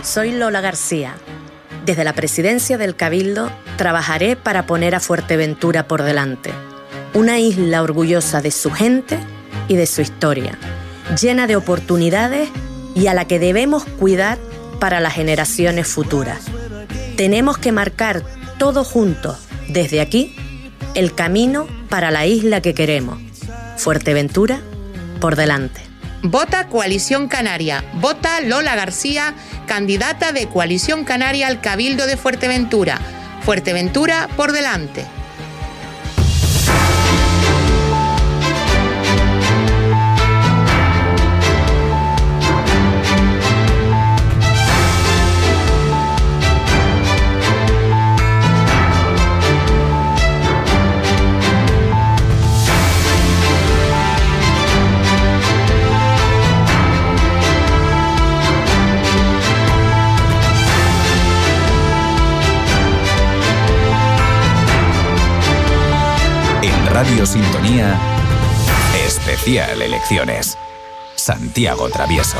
Soy Lola García. Desde la presidencia del Cabildo trabajaré para poner a Fuerteventura por delante. Una isla orgullosa de su gente y de su historia, llena de oportunidades y a la que debemos cuidar para las generaciones futuras. Tenemos que marcar todos juntos, desde aquí, el camino para la isla que queremos. Fuerteventura, por delante. Vota Coalición Canaria. Vota Lola García, candidata de Coalición Canaria al Cabildo de Fuerteventura. Fuerteventura, por delante. Radio Sintonía, especial elecciones. Santiago Travieso.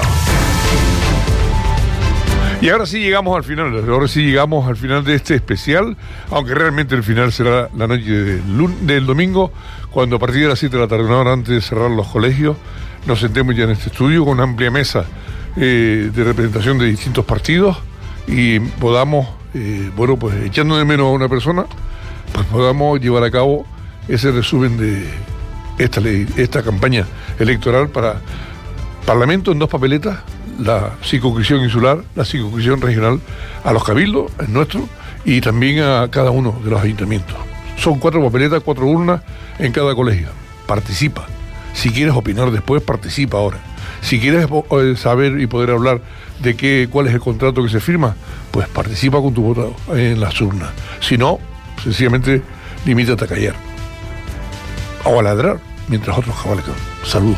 Y ahora sí llegamos al final de este especial, aunque realmente el final será la noche del domingo, cuando a partir de las 7 de la tarde, una hora antes de cerrar los colegios, nos sentemos ya en este estudio con una amplia mesa de representación de distintos partidos y podamos, pues echando de menos a una persona, pues podamos llevar a cabo ese resumen de esta campaña electoral para Parlamento en 2 papeletas, la circunscripción insular, la circunscripción regional, a los cabildos, el nuestro, y también a cada uno de los ayuntamientos. Son 4 papeletas, 4 urnas en cada colegio. Participa. Si quieres opinar después, participa ahora. Si quieres saber y poder hablar de cuál es el contrato que se firma, pues participa con tu voto en las urnas. Si no, sencillamente limítate a callar o a ladrar mientras otros cabalgan. Saludos.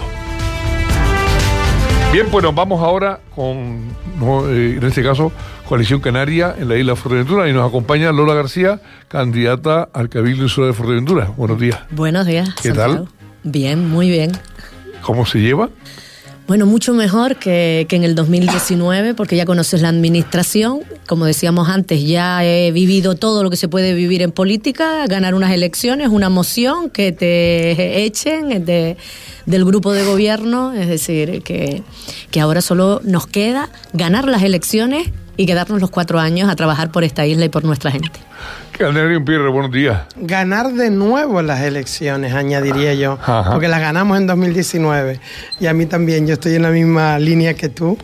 Bien, pues nos vamos ahora con, en este caso, Coalición Canaria en la isla de Fuerteventura, y nos acompaña Lola García, candidata al Cabildo Insular de Fuerteventura. Buenos días. Buenos días. ¿Qué Santiago? tal? Bien, muy bien. ¿Cómo se lleva? Bueno, mucho mejor que en el 2019, porque ya conoces la administración. Como decíamos antes, ya he vivido todo lo que se puede vivir en política, ganar unas elecciones, una moción, que te echen del grupo de gobierno. Es decir, que ahora solo nos queda ganar las elecciones y quedarnos los 4 años a trabajar por esta isla y por nuestra gente. Candelario Pierre, buenos días. Ganar de nuevo las elecciones, añadiría yo, porque las ganamos en 2019 y a mí también, yo estoy en la misma línea que tú.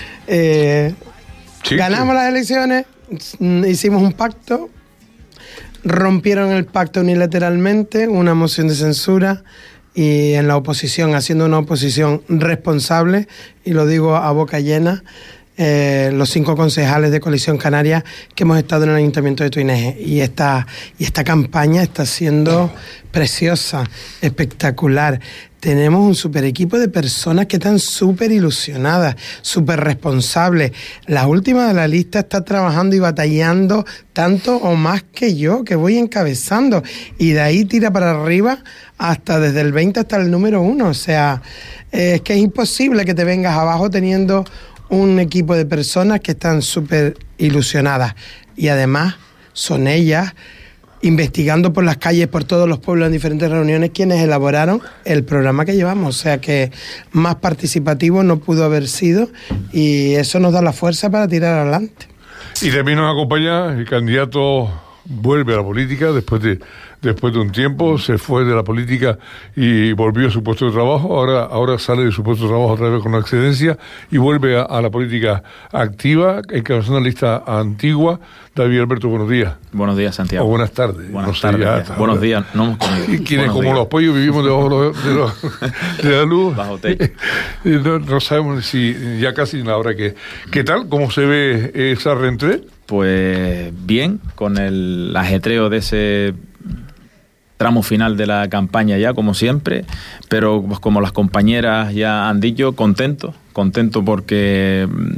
Ganamos las elecciones, hicimos un pacto, rompieron el pacto unilateralmente, una moción de censura, y en la oposición, haciendo una oposición responsable, y lo digo a boca llena, los 5 concejales de Coalición Canaria que hemos estado en el Ayuntamiento de Tuineje, y esta campaña está siendo preciosa, espectacular. Tenemos un super equipo de personas que están súper ilusionadas, súper responsables. La última de la lista está trabajando y batallando tanto o más que yo, que voy encabezando, y de ahí tira para arriba hasta desde el 20 hasta el número 1. O sea, es que es imposible que te vengas abajo teniendo un equipo de personas que están súper ilusionadas, y además son ellas, investigando por las calles, por todos los pueblos en diferentes reuniones, quienes elaboraron el programa que llevamos. O sea que más participativo no pudo haber sido, y eso nos da la fuerza para tirar adelante. Y también nos acompaña el candidato, vuelve a la política después de un tiempo, se fue de la política y volvió a su puesto de trabajo, ahora sale de su puesto de trabajo otra vez con una excedencia y vuelve a la política activa, encabezando una lista antigua. David Alberto, buenos días. Buenos días, Santiago. O buenas tardes. Buenas tardes. Buenos días, no hemos comido. Y quienes, como los pollos, vivimos debajo de la luz. Bajo techo. No sabemos si ya casi la hora que... ¿Qué tal? ¿Cómo se ve esa reentrée? Pues bien, con el ajetreo de ese tramo final de la campaña ya, como siempre, pero pues, como las compañeras ya han dicho, contento porque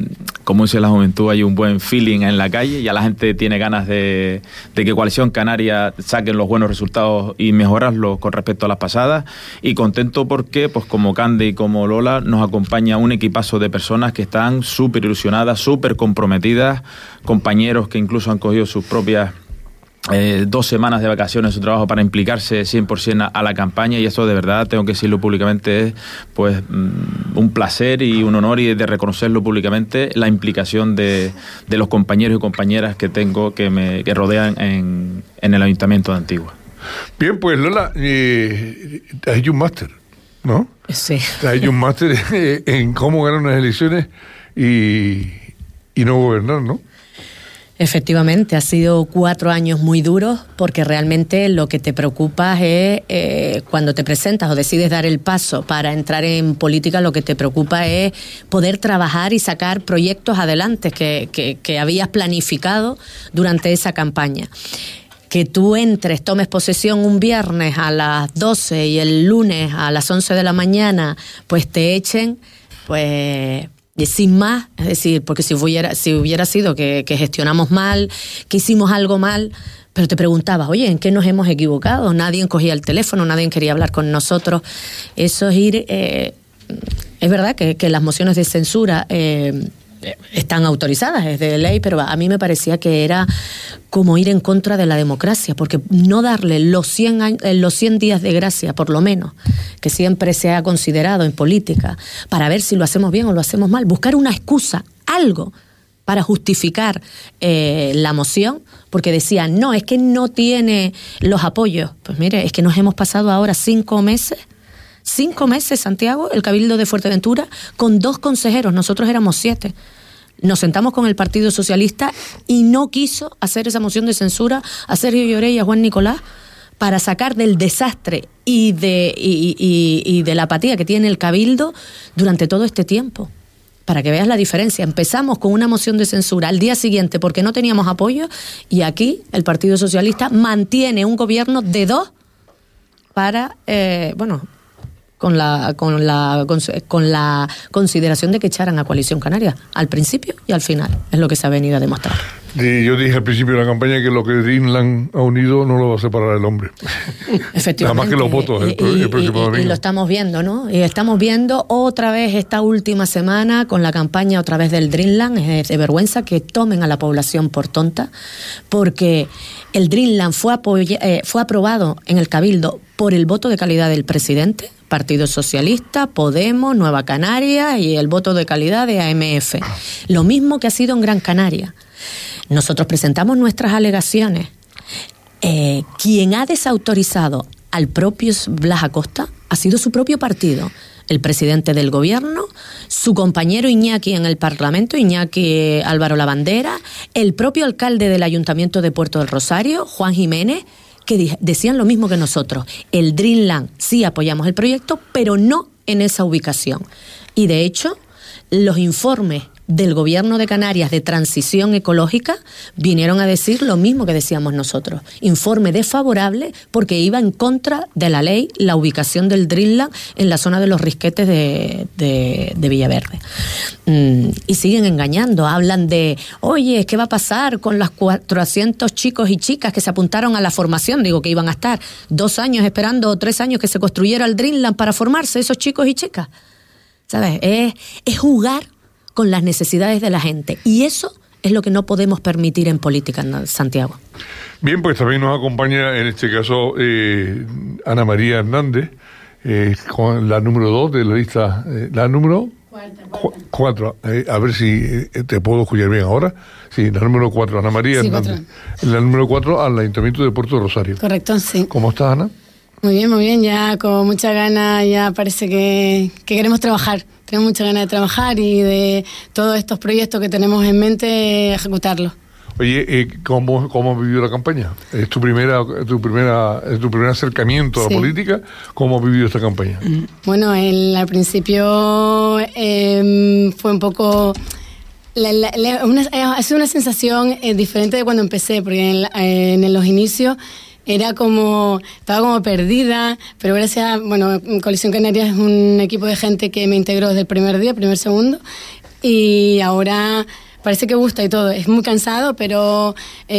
como dice la juventud, hay un buen feeling en la calle, ya la gente tiene ganas de que Coalición Canaria saquen los buenos resultados y mejorarlos con respecto a las pasadas, y contento porque, pues como Cande y como Lola, nos acompaña un equipazo de personas que están súper ilusionadas, súper comprometidas, compañeros que incluso han cogido sus propias 2 semanas de vacaciones en su trabajo para implicarse 100% a la campaña, y eso de verdad, tengo que decirlo públicamente, es pues un placer y un honor, y de reconocerlo públicamente la implicación de los compañeros y compañeras que tengo que rodean en el Ayuntamiento de Antigua. Bien, pues Lola, has hecho un máster, ¿no? Sí. Has hecho un máster en cómo ganar unas elecciones y no gobernar, ¿no? Efectivamente, ha sido 4 años muy duros, porque realmente lo que te preocupa es cuando te presentas o decides dar el paso para entrar en política, lo que te preocupa es poder trabajar y sacar proyectos adelante que habías planificado durante esa campaña. Que tú entres, tomes posesión un viernes a las 12 y el lunes a las 11 de la mañana pues te echen, pues sin más, es decir, porque si hubiera sido que gestionamos mal, que hicimos algo mal, pero te preguntabas, oye, ¿en qué nos hemos equivocado? Nadie cogía el teléfono, nadie quería hablar con nosotros. Eso es ir... es verdad que las mociones de censura están autorizadas, es de ley, pero a mí me parecía que era como ir en contra de la democracia, porque no darle los 100 días de gracia, por lo menos, que siempre se ha considerado en política, para ver si lo hacemos bien o lo hacemos mal, buscar una excusa, algo, para justificar la moción, porque decían, no, es que no tiene los apoyos. Pues mire, es que nos hemos pasado ahora 5 meses, Santiago, el Cabildo de Fuerteventura, con 2 consejeros, nosotros éramos 7. Nos sentamos con el Partido Socialista y no quiso hacer esa moción de censura a Sergio Lloré y a Juan Nicolás, para sacar del desastre y de la apatía que tiene el Cabildo durante todo este tiempo. Para que veas la diferencia. Empezamos con una moción de censura al día siguiente porque no teníamos apoyo, y aquí el Partido Socialista mantiene un gobierno de 2 para, con la consideración de que echaran a Coalición Canaria al principio y al final. Es lo que se ha venido a demostrar. Yo dije al principio de la campaña que lo que Dreamland ha unido no lo va a separar el hombre. Efectivamente. Nada más que los votos el próximo domingo. Y lo estamos viendo, ¿no? Y estamos viendo otra vez esta última semana con la campaña otra vez del Dreamland. Es de vergüenza que tomen a la población por tonta, porque el Dreamland fue aprobado en el Cabildo por el voto de calidad del presidente, Partido Socialista, Podemos, Nueva Canarias y el voto de calidad de AMF. Lo mismo que ha sido en Gran Canaria. Nosotros presentamos nuestras alegaciones. Quien ha desautorizado al propio Blas Acosta ha sido su propio partido. El presidente del gobierno, su compañero Iñaki en el Parlamento, Iñaki Álvaro Lavandera, el propio alcalde del Ayuntamiento de Puerto del Rosario, Juan Jiménez, que decían lo mismo que nosotros. El Dreamland sí apoyamos el proyecto, pero no en esa ubicación. Y de hecho, los informes del Gobierno de Canarias de transición ecológica vinieron a decir lo mismo que decíamos nosotros. Informe desfavorable porque iba en contra de la ley la ubicación del Dreamland en la zona de los Risquetes de Villaverde. Y siguen engañando. Hablan de, oye, ¿qué va a pasar con los 400 chicos y chicas que se apuntaron a la formación? Digo, que iban a estar 2 años esperando o 3 años que se construyera el Dreamland para formarse esos chicos y chicas. ¿Sabes? Es jugar con las necesidades de la gente. Y eso es lo que no podemos permitir en política, en Santiago. Bien, pues también nos acompaña en este caso Ana María Hernández, con la número 2 de la lista, la número 4. A ver si te puedo escuchar bien ahora. Sí, la número 4, Ana María Hernández. 4. La número 4 al Ayuntamiento de Puerto Rosario. Correcto, sí. ¿Cómo estás, Ana? Muy bien, ya con mucha ganas, ya parece que queremos trabajar. Tenemos mucha ganas de trabajar y de todos estos proyectos que tenemos en mente, ejecutarlos. Oye, ¿cómo has vivido la campaña? ¿Es tu primer acercamiento a la política? ¿Cómo has vivido esta campaña? Bueno, al principio fue un poco... ha sido una sensación diferente de cuando empecé, porque en los inicios... estaba como perdida, pero gracias, Coalición Canaria es un equipo de gente que me integró desde el primer día, segundo. y ahora parece que gusta y todo. Es muy cansado, pero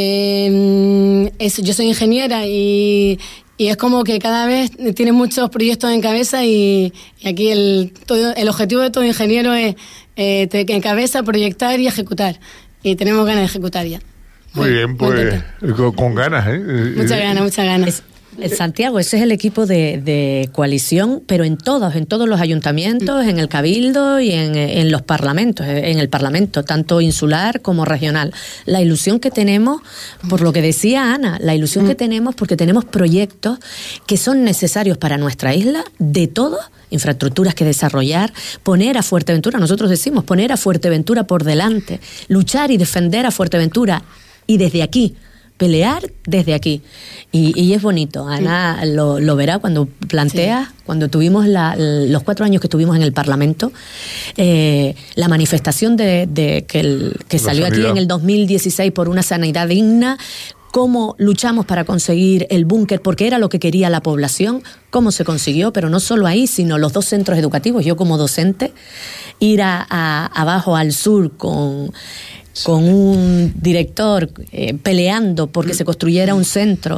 yo soy ingeniera y es como que cada vez tiene muchos proyectos en cabeza y aquí el objetivo de todo ingeniero es en cabeza proyectar y ejecutar. Y tenemos ganas de ejecutar ya. Muy bien, pues con ganas, ¿eh? Muchas ganas. Santiago, ese es el equipo de coalición, pero en todos los ayuntamientos, en el Cabildo y en los parlamentos, en el Parlamento, tanto insular como regional. La ilusión que tenemos, por lo que decía Ana, la ilusión que tenemos porque tenemos proyectos que son necesarios para nuestra isla, de todos, infraestructuras que desarrollar, poner a Fuerteventura, nosotros decimos, poner a Fuerteventura por delante, luchar y defender a Fuerteventura, y desde aquí, pelear desde aquí. Y es bonito. Ana lo verá cuando plantea, cuando tuvimos los 4 años que estuvimos en el Parlamento, la manifestación de que salió aquí en el 2016 por una sanidad digna, cómo luchamos para conseguir el búnker, porque era lo que quería la población, cómo se consiguió, pero no solo ahí, sino los 2 centros educativos. Yo como docente, ir abajo al sur con un director peleando porque se construyera un centro,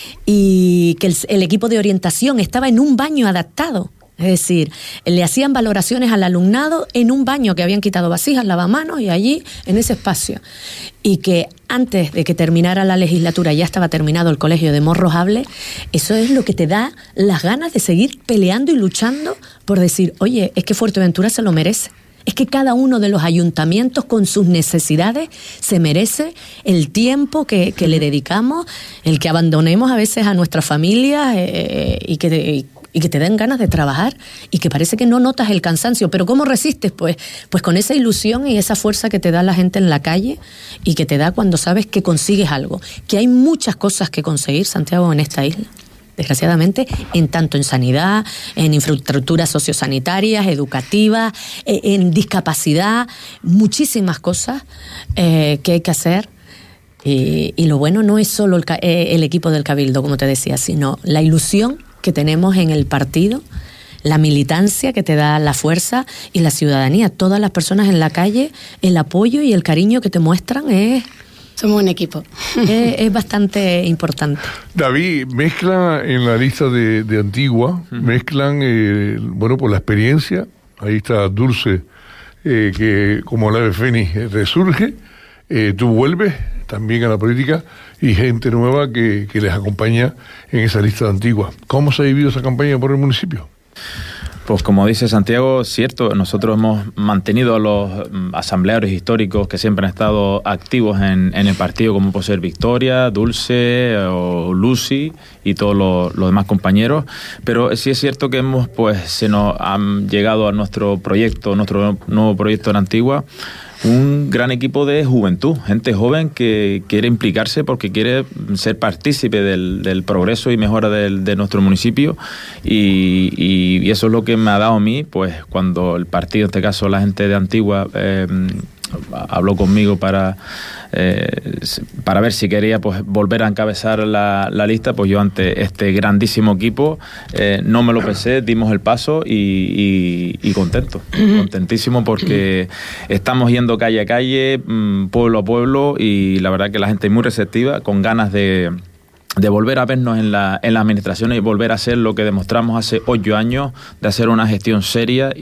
y que el equipo de orientación estaba en un baño adaptado. Es decir, le hacían valoraciones al alumnado en un baño que habían quitado vasijas, lavamanos, y allí, en ese espacio. Y que antes de que terminara la legislatura ya estaba terminado el colegio de Morrojable. Eso es lo que te da las ganas de seguir peleando y luchando por decir, oye, es que Fuerteventura se lo merece. Es que cada uno de los ayuntamientos con sus necesidades se merece el tiempo que le dedicamos, el que abandonemos a veces a nuestras familias y que te den ganas de trabajar y que parece que no notas el cansancio. ¿Pero cómo resistes? Pues con esa ilusión y esa fuerza que te da la gente en la calle y que te da cuando sabes que consigues algo. Que hay muchas cosas que conseguir, Santiago, en esta isla. Desgraciadamente, tanto en sanidad, en infraestructuras sociosanitarias, educativas, en discapacidad, muchísimas cosas que hay que hacer. Y lo bueno no es solo el equipo del Cabildo, como te decía, sino la ilusión que tenemos en el partido, la militancia que te da la fuerza y la ciudadanía. Todas las personas en la calle, el apoyo y el cariño que te muestran somos un equipo. Es bastante importante. David, mezclan en la lista de Antigua, mezclan, por la experiencia. Ahí está Dulce, que como el ave fénix resurge. Tú vuelves también a la política y gente nueva que les acompaña en esa lista de Antigua. ¿Cómo se ha vivido esa campaña por el municipio? Pues como dice Santiago, cierto, nosotros hemos mantenido a los asamblearios históricos que siempre han estado activos en el partido, como puede ser Victoria, Dulce o Lucy y todos los demás compañeros, pero sí es cierto que se nos han llegado a nuestro nuevo proyecto en Antigua, un gran equipo de juventud, gente joven que quiere implicarse porque quiere ser partícipe del progreso y mejora de nuestro municipio, y eso es lo que me ha dado a mí, pues cuando el partido, en este caso la gente de Antigua, habló conmigo para ver si quería volver a encabezar la lista, pues yo ante este grandísimo equipo no me lo pensé, dimos el paso y contentísimo porque estamos yendo calle a calle, pueblo a pueblo, y la verdad que la gente es muy receptiva, con ganas de volver a vernos en la administración y volver a hacer lo que demostramos hace 8 años, de hacer una gestión seria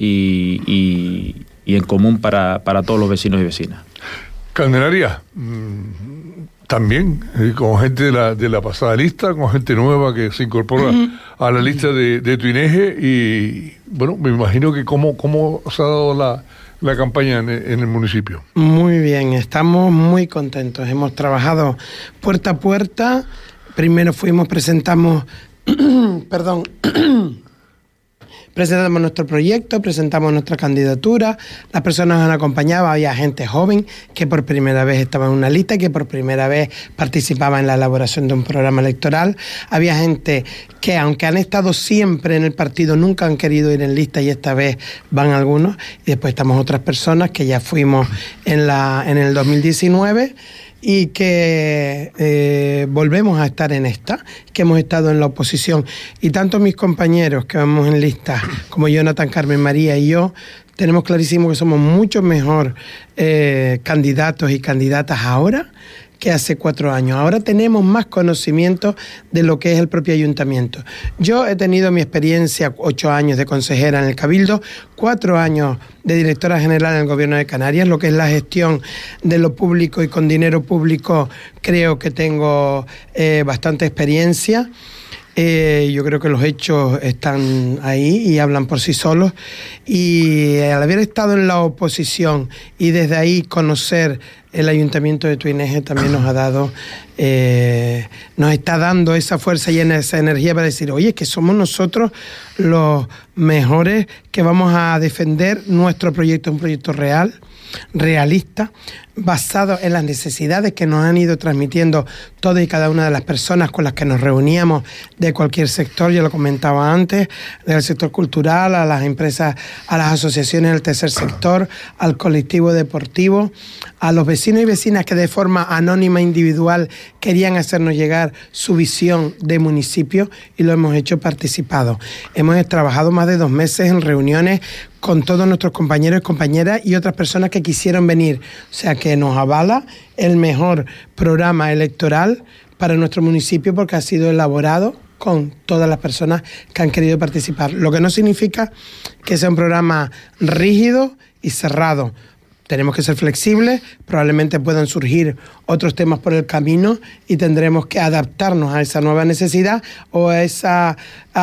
y en común para todos los vecinos y vecinas. Candelaria, también con gente de la pasada lista, con gente nueva que se incorpora a la lista de tu INEGE, y me imagino que cómo se ha dado la campaña en el municipio. Muy bien, estamos muy contentos, hemos trabajado puerta a puerta. Primero presentamos nuestro proyecto, presentamos nuestra candidatura, las personas nos han acompañado, había gente joven que por primera vez estaba en una lista, que por primera vez participaba en la elaboración de un programa electoral, había gente que, aunque han estado siempre en el partido, nunca han querido ir en lista, y esta vez van algunos, y después estamos otras personas que ya fuimos en el 2019 y que volvemos a estar en esta, que hemos estado en la oposición, y tanto mis compañeros que vamos en lista como Jonathan, Carmen María y yo tenemos clarísimo que somos mucho mejor candidatos y candidatas ahora que hace 4 años. Ahora tenemos más conocimiento de lo que es el propio ayuntamiento. Yo he tenido mi experiencia, 8 años de consejera en el Cabildo, 4 años de directora general en el Gobierno de Canarias, lo que es la gestión de lo público y con dinero público creo que tengo bastante experiencia. Yo creo que los hechos están ahí y hablan por sí solos, y al haber estado en la oposición y desde ahí conocer el Ayuntamiento de Tuineje también nos está dando esa fuerza y esa energía para decir, oye, que somos nosotros los mejores que vamos a defender nuestro proyecto, un proyecto real, realista, basado en las necesidades que nos han ido transmitiendo todas y cada una de las personas con las que nos reuníamos de cualquier sector, ya lo comentaba antes, del sector cultural, a las empresas, a las asociaciones del tercer sector, al colectivo deportivo, a los vecinos y vecinas que de forma anónima, individual, querían hacernos llegar su visión de municipio, y lo hemos hecho participado. Hemos trabajado más de 2 meses en reuniones con todos nuestros compañeros y compañeras y otras personas que quisieron venir. O sea que nos avala el mejor programa electoral para nuestro municipio porque ha sido elaborado con todas las personas que han querido participar. Lo que no significa que sea un programa rígido y cerrado. Tenemos que ser flexibles, probablemente puedan surgir otros temas por el camino y tendremos que adaptarnos a esa nueva necesidad o a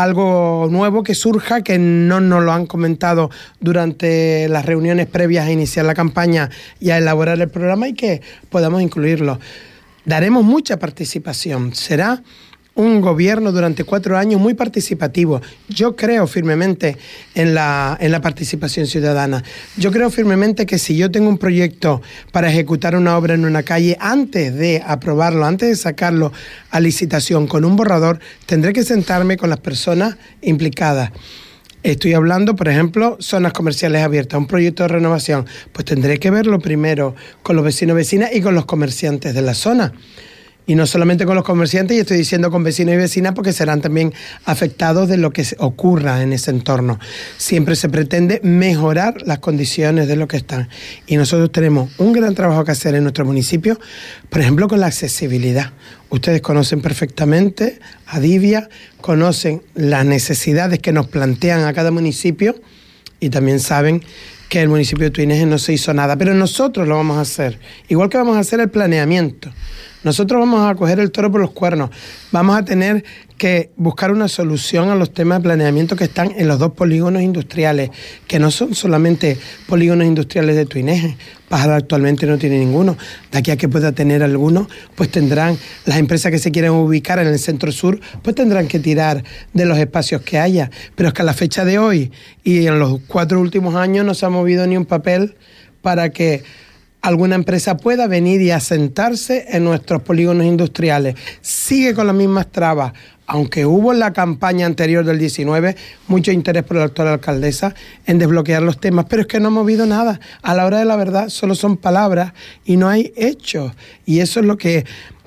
algo nuevo que surja, que no nos lo han comentado durante las reuniones previas a iniciar la campaña y a elaborar el programa, y que podamos incluirlo. Daremos mucha participación. Será un gobierno durante 4 años muy participativo. Yo creo firmemente en la participación ciudadana. Yo creo firmemente que si yo tengo un proyecto para ejecutar una obra en una calle, antes de aprobarlo, antes de sacarlo a licitación con un borrador, tendré que sentarme con las personas implicadas. Estoy hablando, por ejemplo, zonas comerciales abiertas, un proyecto de renovación. Pues tendré que verlo primero con los vecinos y vecinas y con los comerciantes de la zona. Y no solamente con los comerciantes, y estoy diciendo con vecinos y vecinas porque serán también afectados de lo que ocurra en ese entorno. Siempre se pretende mejorar las condiciones de lo que están. Y nosotros tenemos un gran trabajo que hacer en nuestro municipio, por ejemplo, con la accesibilidad. Ustedes conocen perfectamente a Divia, conocen las necesidades que nos plantean a cada municipio y también saben que el municipio de Tuineje no se hizo nada, pero nosotros lo vamos a hacer, igual que vamos a hacer el planeamiento. Nosotros vamos a coger el toro por los cuernos, vamos a tener que buscar una solución a los temas de planeamiento que están en los 2 polígonos industriales, que no son solamente polígonos industriales de Tuineje. Pájaro actualmente no tiene ninguno. De aquí a que pueda tener alguno, pues tendrán las empresas que se quieran ubicar en el centro sur, pues tendrán que tirar de los espacios que haya. Pero es que a la fecha de hoy y en los 4 últimos años no se ha movido ni un papel para que alguna empresa pueda venir y asentarse en nuestros polígonos industriales. Sigue con las mismas trabas, aunque hubo en la campaña anterior del 19 mucho interés por la actual alcaldesa en desbloquear los temas, pero es que no ha movido nada. A la hora de la verdad solo son palabras y no hay hechos. Y eso es lo que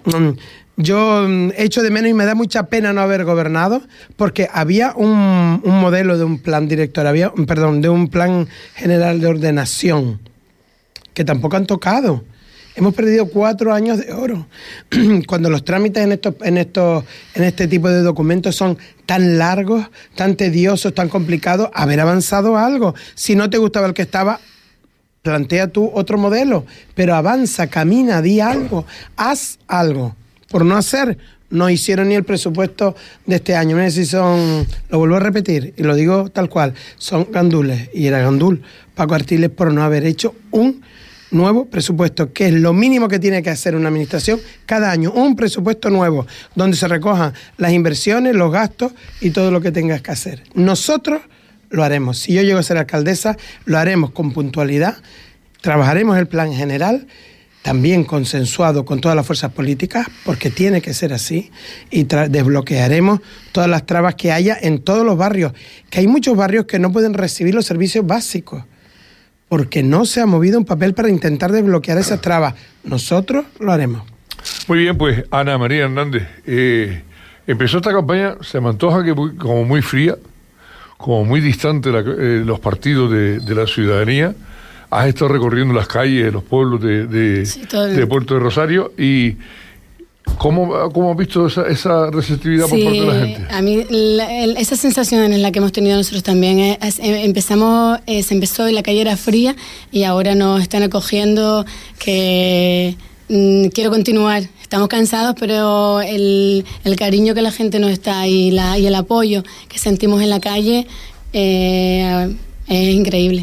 yo echo de menos, y me da mucha pena no haber gobernado, porque había un modelo de un plan director, de un plan general de ordenación, que tampoco han tocado. Hemos perdido 4 años de oro. Cuando los trámites en este tipo de documentos son tan largos, tan tediosos, tan complicados, haber avanzado algo. Si no te gustaba el que estaba, plantea tú otro modelo, pero avanza, camina, di algo, haz algo. Por no hacer, no hicieron ni el presupuesto de este año. Mira si son, lo vuelvo a repetir y lo digo tal cual, son gandules, y era gandul Paco Artiles por no haber hecho un nuevo presupuesto, que es lo mínimo que tiene que hacer una administración cada año, un presupuesto nuevo, donde se recojan las inversiones, los gastos y todo lo que tengas que hacer. Nosotros lo haremos. Si yo llego a ser alcaldesa, lo haremos con puntualidad, trabajaremos el plan general, también consensuado con todas las fuerzas políticas, porque tiene que ser así, y desbloquearemos todas las trabas que haya en todos los barrios, que hay muchos barrios que no pueden recibir los servicios básicos, porque no se ha movido un papel para intentar desbloquear esas trabas. Nosotros lo haremos. Muy bien, pues Ana María Hernández, empezó esta campaña, se me antoja que como muy fría, como muy distante los partidos de la ciudadanía. Has estado recorriendo las calles de los pueblos de Puerto de Rosario y ¿cómo has visto esa receptividad por parte de la gente? A mí esa sensación en la que hemos tenido nosotros también se empezó y la calle era fría y ahora nos están acogiendo que quiero continuar. Estamos cansados, pero el cariño que la gente nos está y el apoyo que sentimos en la calle es increíble.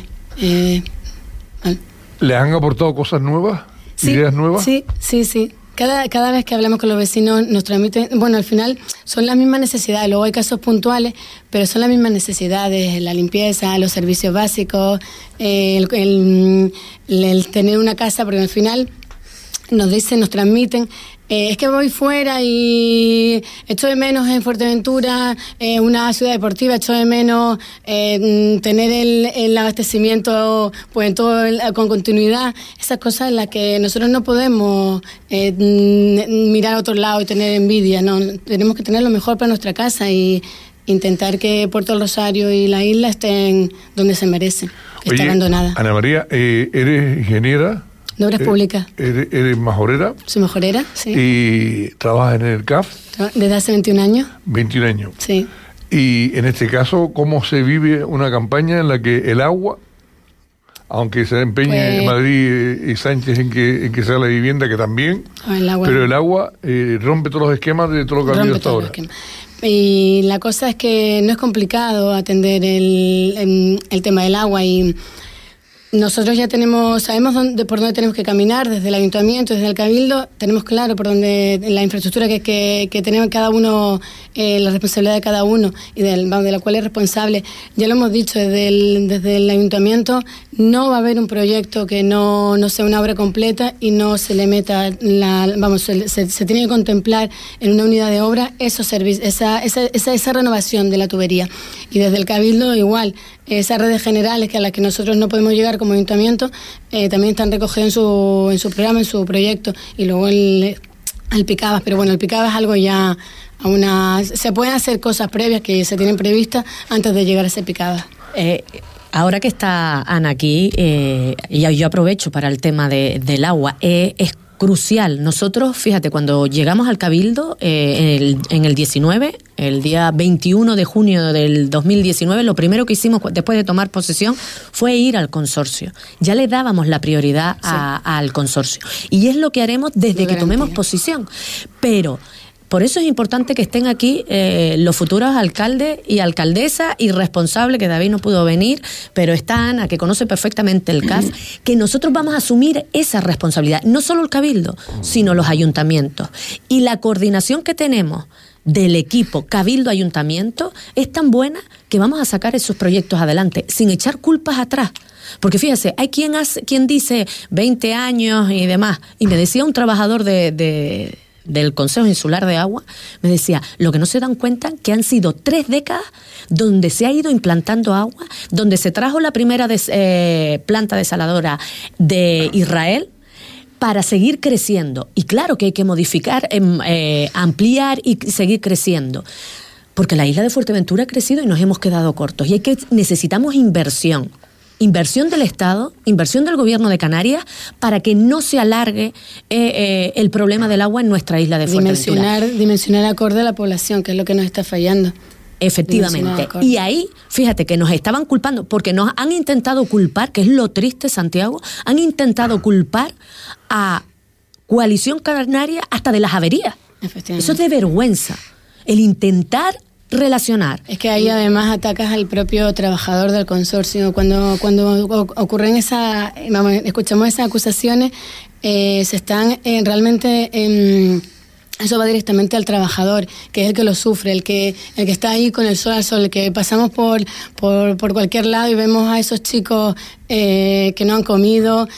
¿Les han aportado cosas nuevas? Sí, ¿ideas nuevas? Sí. Cada vez que hablamos con los vecinos nos transmiten, bueno, al final son las mismas necesidades, luego hay casos puntuales, pero son las mismas necesidades, la limpieza, los servicios básicos, el tener una casa, porque al final nos transmiten, es que voy fuera y echo de menos en Fuerteventura una ciudad deportiva, echo de menos tener el abastecimiento pues con continuidad, esas cosas en las que nosotros no podemos mirar a otro lado y tener envidia, no, tenemos que tener lo mejor para nuestra casa y intentar que Puerto del Rosario y la isla estén donde se merecen, que está abandonada. Ana María, ¿eres ingeniera? De obras públicas. ¿Eres majorera? Soy majorera, sí. ¿Y trabajas en el CAF? Desde hace 21 años. 21 años. Sí. Y en este caso, ¿cómo se vive una campaña en la que el agua, aunque se empeñe Madrid y Sánchez en que sea la vivienda, que también, pero el agua rompe todos los esquemas de todo lo que ha habido hasta ahora? Y la cosa es que no es complicado atender el tema del agua y nosotros ya sabemos por dónde tenemos que caminar, desde el ayuntamiento, desde el cabildo, tenemos claro por dónde la infraestructura que tenemos cada uno, la responsabilidad de cada uno y de la cual es responsable. Ya lo hemos dicho, desde el ayuntamiento no va a haber un proyecto que no sea una obra completa y no se le meta se tiene que contemplar en una unidad de obra esos servicios, esa renovación de la tubería. Y desde el cabildo igual, esas redes generales a las que nosotros no podemos llegar como ayuntamiento también están recogidas en su programa, en su proyecto, y luego el Picabas, pero bueno, el Picabas es algo ya se pueden hacer cosas previas que se tienen previstas antes de llegar a ese Picabas. Ahora que está Ana aquí, y yo aprovecho para el tema del agua, es crucial. Nosotros, fíjate, cuando llegamos al Cabildo en el 19, el día 21 de junio del 2019, lo primero que hicimos después de tomar posesión fue ir al consorcio. Ya le dábamos la prioridad al consorcio. Y es lo que haremos desde que tomemos posición. Pero por eso es importante que estén aquí los futuros alcaldes y alcaldesas y responsables, que David no pudo venir, pero está Ana, que conoce perfectamente el CAF, que nosotros vamos a asumir esa responsabilidad, no solo el Cabildo, sino los ayuntamientos. Y la coordinación que tenemos del equipo Cabildo-Ayuntamiento es tan buena que vamos a sacar esos proyectos adelante, sin echar culpas atrás. Porque fíjese, hay quien dice 20 años y demás, y me decía un trabajador del Consejo Insular de Agua, me decía, lo que no se dan cuenta que han sido 3 décadas donde se ha ido implantando agua, donde se trajo la primera planta desaladora de Israel para seguir creciendo. Y claro que hay que modificar, ampliar y seguir creciendo. Porque la isla de Fuerteventura ha crecido y nos hemos quedado cortos. Y necesitamos inversión. Inversión del Estado, inversión del Gobierno de Canarias, para que no se alargue el problema del agua en nuestra isla de Fuerteventura. Dimensionar acorde a la población, que es lo que nos está fallando. Efectivamente. Y ahí, fíjate que nos estaban culpando, porque nos han intentado culpar, que es lo triste, Santiago, han intentado culpar a Coalición Canaria hasta de las averías. Eso es de vergüenza. El intentar relacionar. Es que ahí además atacas al propio trabajador del consorcio. Cuando ocurren escuchamos esas acusaciones, se están realmente eso va directamente al trabajador, que es el que lo sufre, el que está ahí con el sol al sol, el que pasamos por cualquier lado y vemos a esos chicos que no han comido.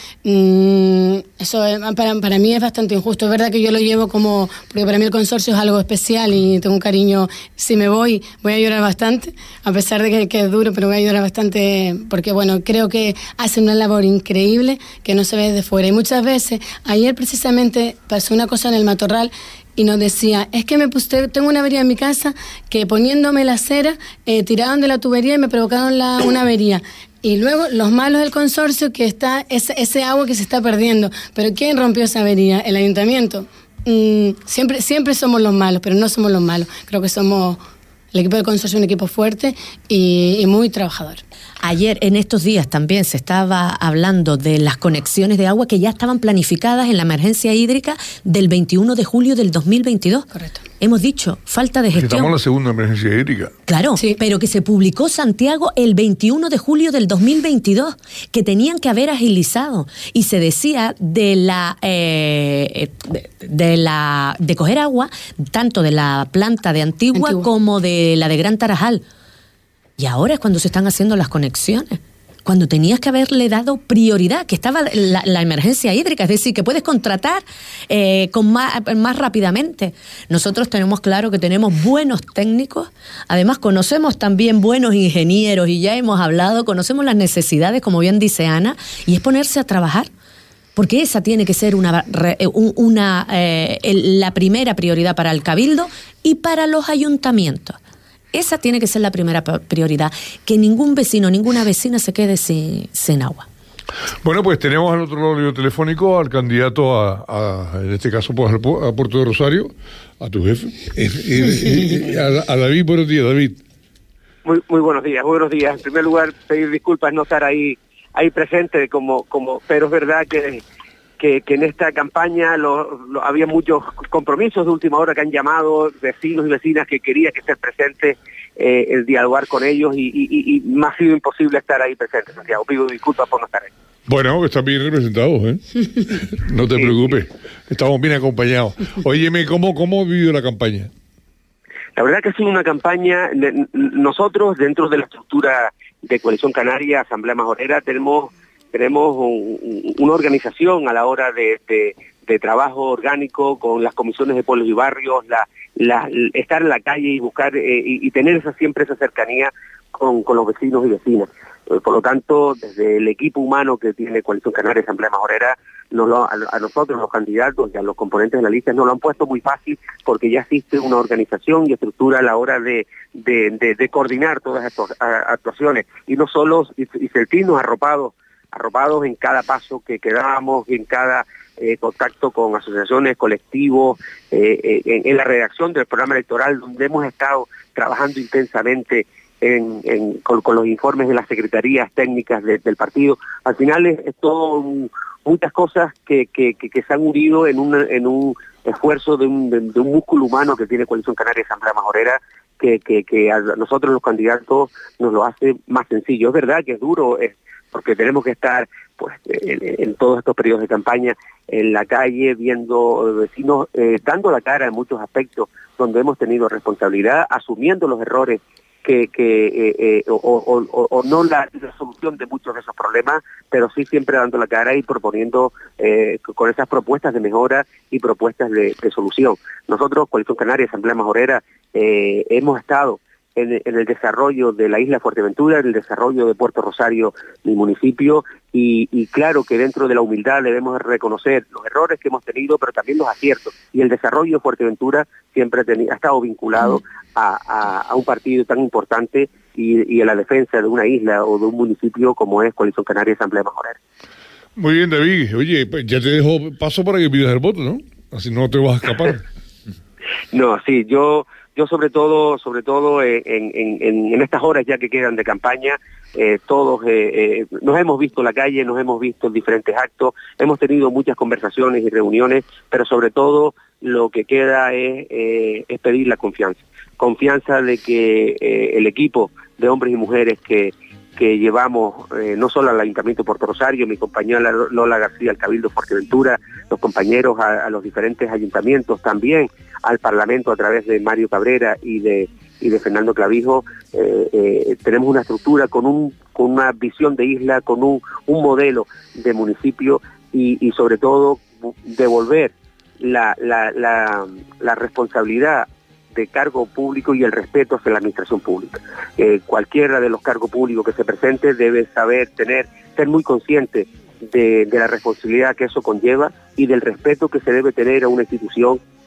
Eso para mí es bastante injusto. Es verdad que yo lo llevo porque para mí el consorcio es algo especial y tengo un cariño. Si me voy a llorar bastante, a pesar de que es duro, pero voy a llorar bastante porque, bueno, creo que hacen una labor increíble que no se ve desde fuera. Y muchas veces, ayer precisamente pasó una cosa en el Matorral y nos decía, es que tengo una avería en mi casa que poniéndome la cera tiraron de la tubería y me provocaron una avería. Y luego los malos del consorcio, que está ese agua que se está perdiendo. Pero ¿quién rompió esa avería? ¿El ayuntamiento? Siempre somos los malos, pero no somos los malos. Creo que somos el equipo del consorcio, un equipo fuerte y muy trabajador. Ayer, en estos días, también se estaba hablando de las conexiones de agua que ya estaban planificadas en la emergencia hídrica del 21 de julio del 2022. Correcto. Hemos dicho, falta de gestión. Estamos en la segunda emergencia hídrica. Claro, sí. Pero que se publicó, Santiago, el 21 de julio del 2022, que tenían que haber agilizado. Y se decía de coger agua, tanto de la planta de Antigua como de la de Gran Tarajal. Y ahora es cuando se están haciendo las conexiones, cuando tenías que haberle dado prioridad, que estaba la emergencia hídrica, es decir, que puedes contratar más rápidamente. Nosotros tenemos claro que tenemos buenos técnicos, además conocemos también buenos ingenieros y ya hemos hablado, conocemos las necesidades, como bien dice Ana, y es ponerse a trabajar. Porque esa tiene que ser la primera prioridad para el Cabildo y para los ayuntamientos. Esa tiene que ser la primera prioridad, que ningún vecino, ninguna vecina se quede sin agua. Bueno, pues tenemos al otro lado telefónico al candidato en este caso, pues a Puerto de Rosario, a tu jefe, a David. Buenos días, David. Muy buenos días. En primer lugar, pedir disculpas no estar ahí presente, pero es verdad que en esta campaña había muchos compromisos de última hora que han llamado vecinos y vecinas que quería que esté presente, el dialogar con ellos y me ha sido imposible estar ahí presente, Santiago. Pido disculpas por no estar ahí. Bueno, están bien representados, ¿eh? No te preocupes, estamos bien acompañados. Óyeme, ¿cómo ha vivido la campaña? La verdad que ha sido una campaña, nosotros dentro de la estructura de Coalición Canaria, Asamblea Majorera, tenemos una organización a la hora de trabajo orgánico con las comisiones de pueblos y barrios, estar en la calle y buscar y tener siempre esa cercanía con los vecinos y vecinas. Por lo tanto, desde el equipo humano que tiene Coalición Canaria Asamblea Majorera, a nosotros, los candidatos y a los componentes de la lista, nos lo han puesto muy fácil porque ya existe una organización y estructura a la hora de coordinar todas estas actuaciones y no solo y sentirnos arropados en cada paso que dábamos y en cada contacto con asociaciones, colectivos, en la redacción del programa electoral, donde hemos estado trabajando intensamente con los informes de las secretarías técnicas del partido. Al final es todo muchas cosas que se han unido en un esfuerzo de un músculo humano que tiene Coalición Canaria Asamblea Majorera, que a nosotros los candidatos nos lo hace más sencillo. Es verdad que es duro, porque tenemos que estar pues en todos estos periodos de campaña en la calle, viendo vecinos, dando la cara en muchos aspectos donde hemos tenido responsabilidad, asumiendo los errores o no la solución de muchos de esos problemas, pero sí siempre dando la cara y proponiendo con esas propuestas de mejora y propuestas de solución. Nosotros, Coalición Canaria, Asamblea Majorera, hemos estado en el desarrollo de la isla de Fuerteventura, en el desarrollo de Puerto Rosario, mi municipio, y claro que dentro de la humildad debemos reconocer los errores que hemos tenido, pero también los aciertos. Y el desarrollo de Fuerteventura siempre ha estado vinculado a un partido tan importante y a la defensa de una isla o de un municipio como es Coalición Canaria Asamblea Majorera. Muy bien, David. Oye, pues ya te dejo paso para que pidas el voto, ¿no? Así no te vas a escapar. No, sí, yo sobre todo en estas horas ya que quedan de campaña, todos nos hemos visto en la calle, nos hemos visto en diferentes actos, hemos tenido muchas conversaciones y reuniones, pero sobre todo lo que queda es pedir la confianza de que el equipo de hombres y mujeres que llevamos no solo al Ayuntamiento de Puerto Rosario, mi compañera Lola García, al Cabildo Fuerteventura, los compañeros a los diferentes ayuntamientos, también al Parlamento a través de Mario Cabrera y de Fernando Clavijo, tenemos una estructura con una visión de isla, con un modelo de municipio y sobre todo devolver la responsabilidad de cargo público y el respeto hacia la administración pública. Cualquiera de los cargos públicos que se presente debe ser muy consciente de la responsabilidad que eso conlleva y del respeto que se debe tener a una institución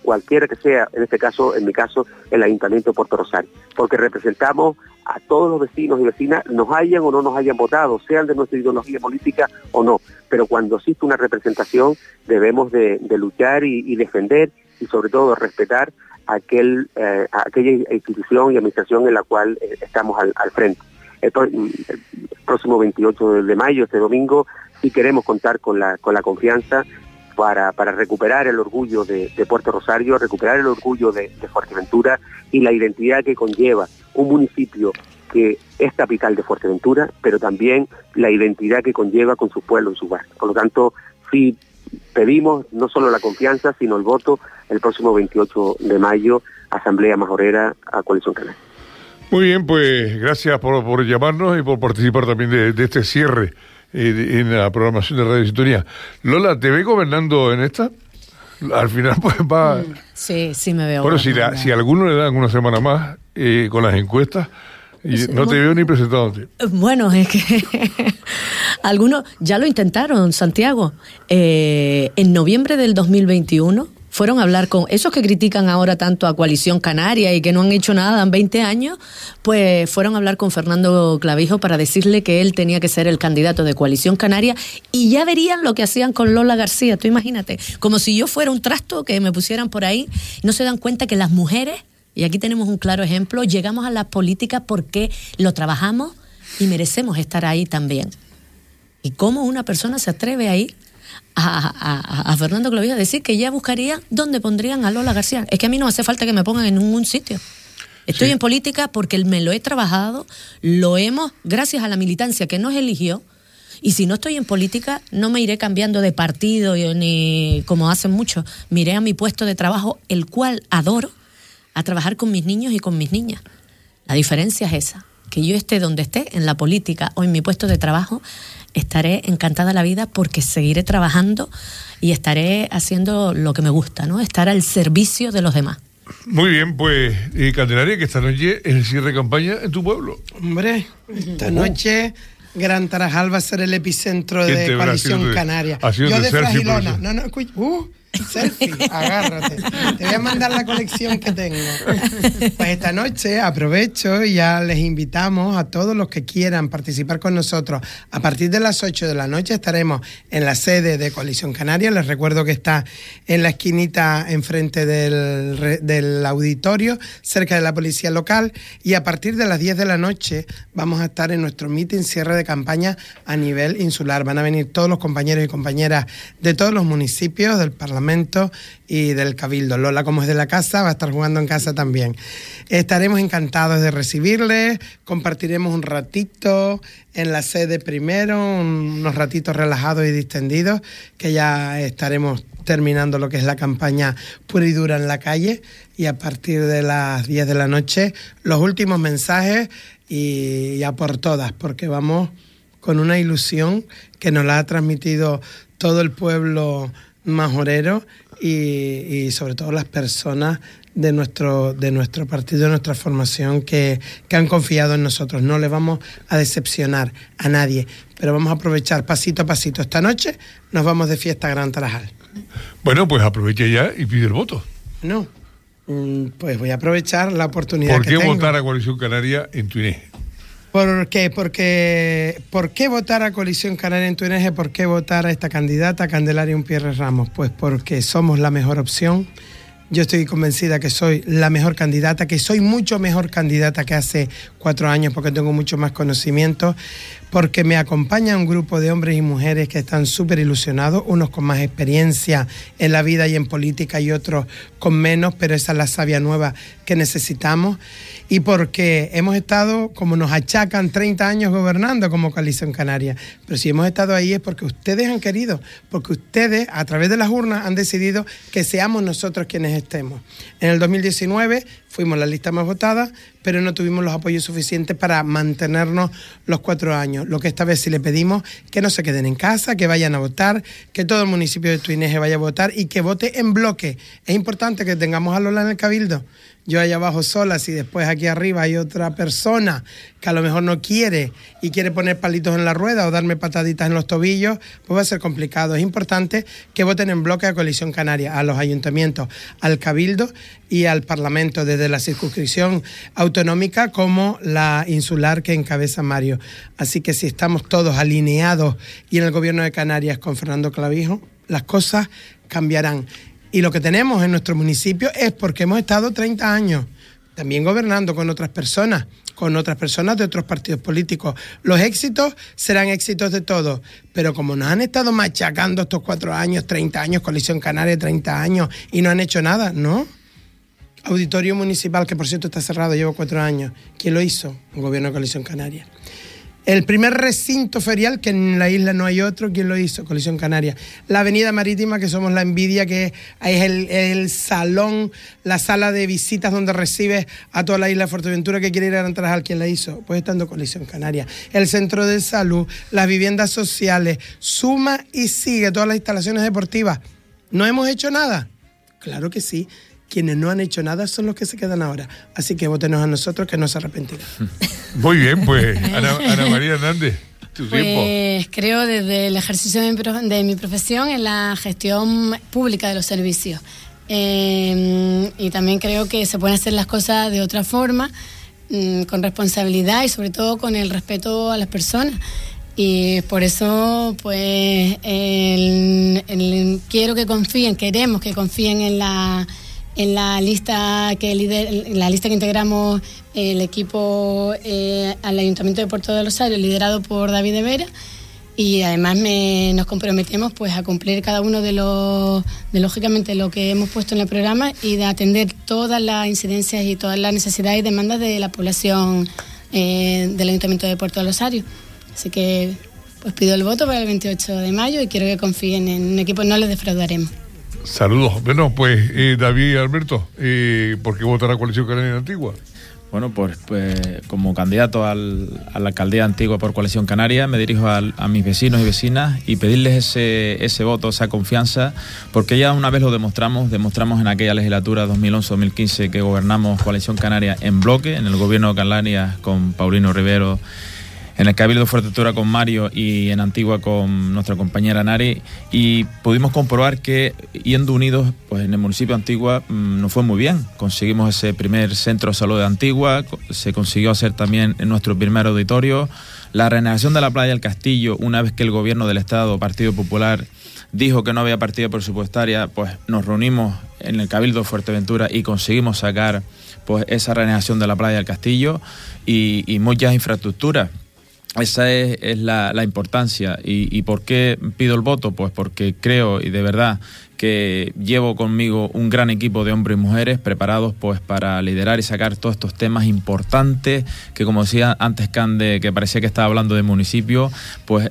cualquiera que sea, en mi caso, el Ayuntamiento de Puerto Rosario, porque representamos a todos los vecinos y vecinas, nos hayan o no nos hayan votado, sean de nuestra ideología política o no, pero cuando existe una representación debemos de luchar y defender y sobre todo respetar aquella institución y administración en la cual estamos al frente. El próximo 28 de mayo, este domingo, sí queremos contar con la confianza para recuperar el orgullo de Puerto Rosario, recuperar el orgullo de Fuerteventura y la identidad que conlleva un municipio que es capital de Fuerteventura, pero también la identidad que conlleva con su pueblo y su barrio. Por lo tanto, sí pedimos no solo la confianza, sino el voto el próximo 28 de mayo, Asamblea Majorera a Coalición Canaria. Muy bien, pues gracias por llamarnos y por participar también de este cierre en la programación de Radio Sintonía. Lola, ¿te ves gobernando en esta? Al final pues va... Sí, me veo. Bueno, si a alguno le dan una semana más con las encuestas, y no te veo ni presentándote. Bueno, es que algunos ya lo intentaron, Santiago. En noviembre del 2021 fueron a hablar con esos que critican ahora tanto a Coalición Canaria y que no han hecho nada en 20 años, pues fueron a hablar con Fernando Clavijo para decirle que él tenía que ser el candidato de Coalición Canaria y ya verían lo que hacían con Lola García, tú imagínate, como si yo fuera un trasto que me pusieran por ahí. No se dan cuenta que las mujeres, y aquí tenemos un claro ejemplo, llegamos a la política porque lo trabajamos y merecemos estar ahí también. ¿Y cómo una persona se atreve a ir a Fernando Clavijo a decir que ya buscaría dónde pondrían a Lola García? Es que a mí no hace falta que me pongan en ningún sitio. Estoy en política porque me lo he trabajado, lo hemos, gracias a la militancia que nos eligió, y si no estoy en política no me iré cambiando de partido ni como hacen muchos, me iré a mi puesto de trabajo, el cual adoro, a trabajar con mis niños y con mis niñas. La diferencia es esa, que yo esté donde esté, en la política o en mi puesto de trabajo, estaré encantada la vida porque seguiré trabajando y estaré haciendo lo que me gusta, ¿no? Estar al servicio de los demás. Muy bien, pues Candelaria, que esta noche es el cierre de campaña en tu pueblo. Hombre, esta noche Gran Tarajal va a ser el epicentro de Coalición Canaria. Yo de Fragilona. No, escucha. Selfie, agárrate. Te voy a mandar la colección que tengo. Pues esta noche aprovecho y ya les invitamos a todos los que quieran participar con nosotros. A partir de las 8 de la noche estaremos en la sede de Coalición Canaria. Les recuerdo que está en la esquinita enfrente del auditorio, cerca de la policía local. Y a partir de las 10 de la noche vamos a estar en nuestro meeting cierre de campaña a nivel insular. Van a venir todos los compañeros y compañeras de todos los municipios del Parlamento y del Cabildo. Lola, como es de la casa, va a estar jugando en casa también. Estaremos encantados de recibirles, compartiremos un ratito en la sede primero, unos ratitos relajados y distendidos, que ya estaremos terminando lo que es la campaña pura y dura en la calle, y a partir de las 10 de la noche los últimos mensajes y ya por todas, porque vamos con una ilusión que nos la ha transmitido todo el pueblo majorero y sobre todo las personas de nuestro partido, de nuestra formación que han confiado en nosotros. No le vamos a decepcionar a nadie, pero vamos a aprovechar pasito a pasito. Esta noche nos vamos de fiesta a Gran Tarajal. Bueno, pues aproveche ya y pide el voto. No, pues voy a aprovechar la oportunidad que tengo. ¿Por qué votar a Coalición Canaria en tu INE? ¿Por qué votar a Coalición Canaria en tu INE? ¿Por qué votar a esta candidata, Candelaria Umpierre Ramos? Pues porque somos la mejor opción. Yo estoy convencida que soy la mejor candidata, que soy mucho mejor candidata que hace 4 años porque tengo mucho más conocimiento, porque me acompaña un grupo de hombres y mujeres que están súper ilusionados, unos con más experiencia en la vida y en política y otros con menos, pero esa es la savia nueva que necesitamos, y porque hemos estado, como nos achacan, 30 años gobernando como Coalición Canaria, pero si hemos estado ahí es porque ustedes han querido, porque ustedes a través de las urnas han decidido que seamos nosotros quienes estemos. En el 2019 fuimos la lista más votada, pero no tuvimos los apoyos suficientes para mantenernos los 4 años. Lo que esta vez sí le pedimos, que no se queden en casa, que vayan a votar, que todo el municipio de Tuineje vaya a votar y que vote en bloque. Es importante que tengamos a Lola en el Cabildo. Yo allá abajo sola, si después aquí arriba hay otra persona que a lo mejor no quiere y quiere poner palitos en la rueda o darme pataditas en los tobillos, pues va a ser complicado. Es importante que voten en bloque a Coalición Canaria, a los ayuntamientos, al Cabildo y al Parlamento, desde la circunscripción autonómica como la insular que encabeza Mario. Así que si estamos todos alineados y en el gobierno de Canarias con Fernando Clavijo, las cosas cambiarán. Y lo que tenemos en nuestro municipio es porque hemos estado 30 años también gobernando con otras personas de otros partidos políticos. Los éxitos serán éxitos de todos, pero como nos han estado machacando estos 4 años, 30 años, Coalición Canaria 30 años, y no han hecho nada, ¿no? Auditorio Municipal, que por cierto está cerrado, llevo 4 años. ¿Quién lo hizo? El gobierno de Coalición Canaria. El primer recinto ferial, que en la isla no hay otro, ¿quién lo hizo? Coalición Canaria. La avenida marítima, que somos la envidia, que es el salón, la sala de visitas donde recibes a toda la isla de Fuerteventura que quiere ir a Gran Tarajal, ¿quién la hizo? Pues estando Coalición Canaria. El centro de salud, las viviendas sociales, suma y sigue todas las instalaciones deportivas. ¿No hemos hecho nada? Claro que sí. Quienes no han hecho nada son los que se quedan ahora. Así que votenos a nosotros, que no se arrepentirán. Muy bien, pues, Ana María Hernández, tu tiempo. Pues creo desde el ejercicio de mi profesión en la gestión pública de los servicios. Y también creo que se pueden hacer las cosas de otra forma, con responsabilidad y sobre todo con el respeto a las personas. Y por eso, pues, quiero que confíen, queremos que confíen en la lista que integramos el equipo al Ayuntamiento de Puerto del Rosario, liderado por David de Vera, y además nos comprometemos pues a cumplir cada uno de lógicamente lo que hemos puesto en el programa y de atender todas las incidencias y todas las necesidades y demandas de la población del Ayuntamiento de Puerto del Rosario. Así que pues pido el voto para el 28 de mayo y quiero que confíen en un equipo, no les defraudaremos. Saludos. Bueno, pues David y Alberto, ¿por qué votar a Coalición Canaria Antigua? Bueno, pues como candidato a la alcaldía Antigua por Coalición Canaria, me dirijo a mis vecinos y vecinas y pedirles ese voto, esa confianza, porque ya una vez lo demostramos en aquella legislatura 2011-2015 que gobernamos Coalición Canaria en bloque, en el gobierno de Canarias con Paulino Rivero, en el Cabildo de Fuerteventura con Mario y en Antigua con nuestra compañera Nari, y pudimos comprobar que yendo unidos pues en el municipio de Antigua nos fue muy bien. Conseguimos ese primer centro de salud de Antigua, se consiguió hacer también en nuestro primer auditorio, la regeneración de la playa del Castillo. Una vez que el gobierno del Estado, Partido Popular, dijo que no había partida presupuestaria, pues nos reunimos en el Cabildo de Fuerteventura y conseguimos sacar pues esa regeneración de la playa del Castillo y muchas infraestructuras. Esa es la importancia. ¿Y por qué pido el voto? Pues porque creo y de verdad que llevo conmigo un gran equipo de hombres y mujeres preparados pues para liderar y sacar todos estos temas importantes que, como decía antes Cande, que parecía que estaba hablando de municipio, pues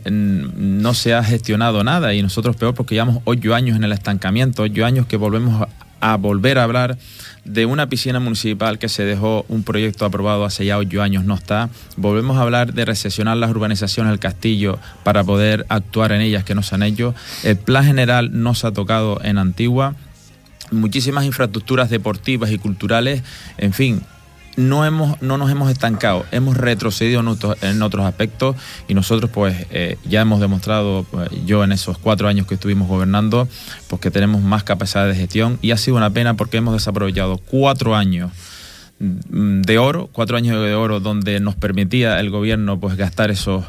no se ha gestionado nada y nosotros peor porque llevamos 8 años en el estancamiento, 8 años que volvemos a volver a hablar de una piscina municipal que se dejó un proyecto aprobado hace ya 8 años, no está. Volvemos a hablar de recesionar las urbanizaciones del Castillo para poder actuar en ellas que no se han hecho. El plan general no se ha tocado en Antigua. Muchísimas infraestructuras deportivas y culturales, en fin. No nos hemos estancado, hemos retrocedido en otros aspectos y nosotros pues ya hemos demostrado, pues, yo en esos 4 años que estuvimos gobernando, pues que tenemos más capacidad de gestión y ha sido una pena porque hemos desaprovechado 4 años de oro, 4 años de oro donde nos permitía el gobierno pues gastar esos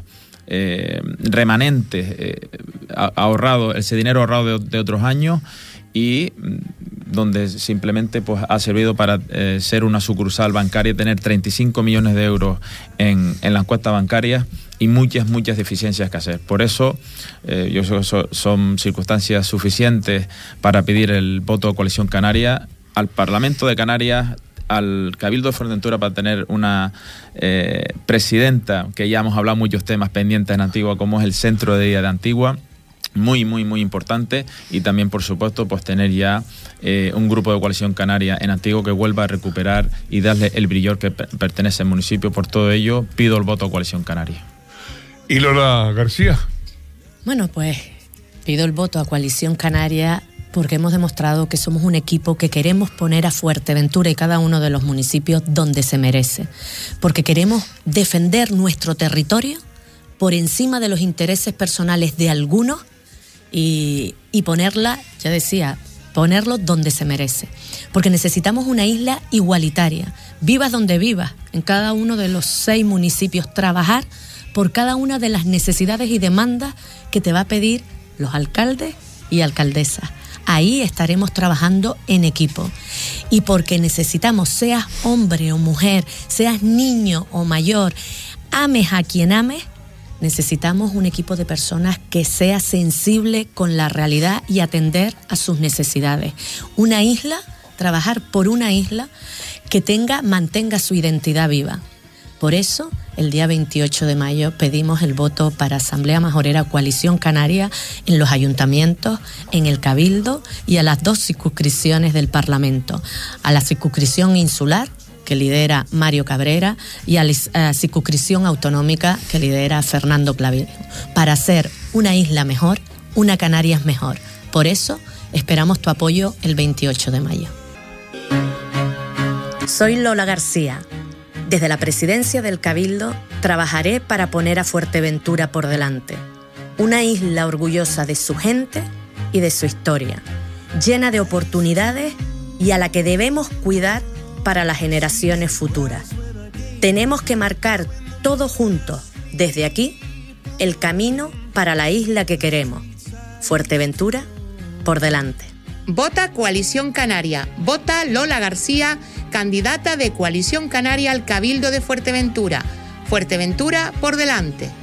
remanentes ahorrados, ese dinero ahorrado de otros años y donde simplemente pues ha servido para ser una sucursal bancaria, tener 35 millones de euros en la cuenta bancaria y muchas deficiencias que hacer. Por eso yo creo que son circunstancias suficientes para pedir el voto de Coalición Canaria al Parlamento de Canarias, al Cabildo de Fuerteventura para tener una presidenta, que ya hemos hablado muchos temas pendientes en Antigua, como es el Centro de Día de Antigua, muy, muy, muy importante, y también, por supuesto, pues tener ya un grupo de Coalición Canaria en Antigua que vuelva a recuperar y darle el brillo que pertenece al municipio. Por todo ello, pido el voto a Coalición Canaria. ¿Y Lola García? Bueno, pues pido el voto a Coalición Canaria porque hemos demostrado que somos un equipo que queremos poner a Fuerteventura y cada uno de los municipios donde se merece, porque queremos defender nuestro territorio por encima de los intereses personales de algunos y ponerla, ya decía, ponerlo donde se merece, porque necesitamos una isla igualitaria, vivas donde vivas, en cada uno de los 6 municipios, trabajar por cada una de las necesidades y demandas que te va a pedir los alcaldes y alcaldesas. Ahí estaremos trabajando en equipo. Y porque necesitamos, seas hombre o mujer, seas niño o mayor, ames a quien ames, necesitamos un equipo de personas que sea sensible con la realidad y atender a sus necesidades. Una isla, trabajar por una isla que mantenga su identidad viva. Por eso, el día 28 de mayo pedimos el voto para Asamblea Majorera Coalición Canaria en los ayuntamientos, en el Cabildo y a las 2 circunscripciones del Parlamento. A la circunscripción insular, que lidera Mario Cabrera, y a la circunscripción autonómica, que lidera Fernando Clavijo, para hacer una isla mejor, una Canarias mejor. Por eso, esperamos tu apoyo el 28 de mayo. Soy Lola García. Desde la presidencia del Cabildo trabajaré para poner a Fuerteventura por delante. Una isla orgullosa de su gente y de su historia, llena de oportunidades y a la que debemos cuidar para las generaciones futuras. Tenemos que marcar todos juntos, desde aquí, el camino para la isla que queremos. Fuerteventura por delante. Vota Coalición Canaria. Vota Lola García, candidata de Coalición Canaria al Cabildo de Fuerteventura. Fuerteventura por delante.